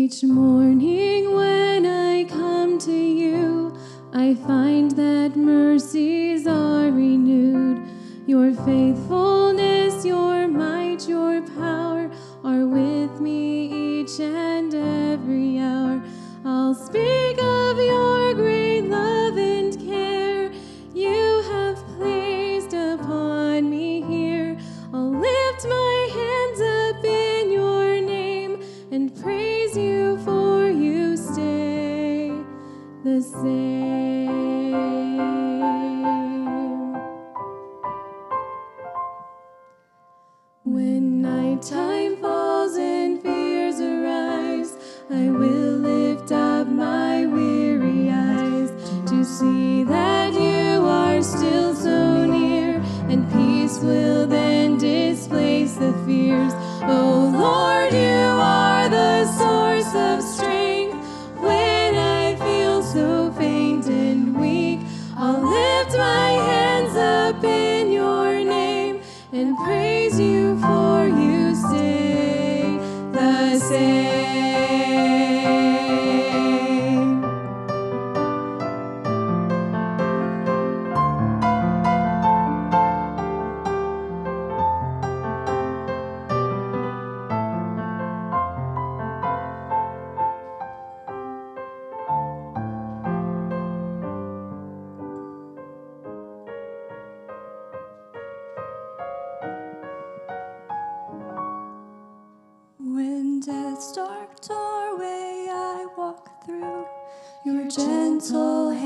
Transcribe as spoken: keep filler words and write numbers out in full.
Each morning when I come to you, I find that mercies are renewed. Your faithfulness, your might, your power are with me each and every hour. I'll speak of your great love and care you have placed upon me here. I'll lift my hands up in your name and praise you, for you stay the same. When nighttime falls and fears arise, I will lift up my weary eyes to see that you are still so near, and peace will then displace the fears. Oh Lord, you are the source of strength. When I feel so faint and weak, I'll lift my hands up in your name and praise you, for you stay the same. When death's dark doorway I walk through, your gentle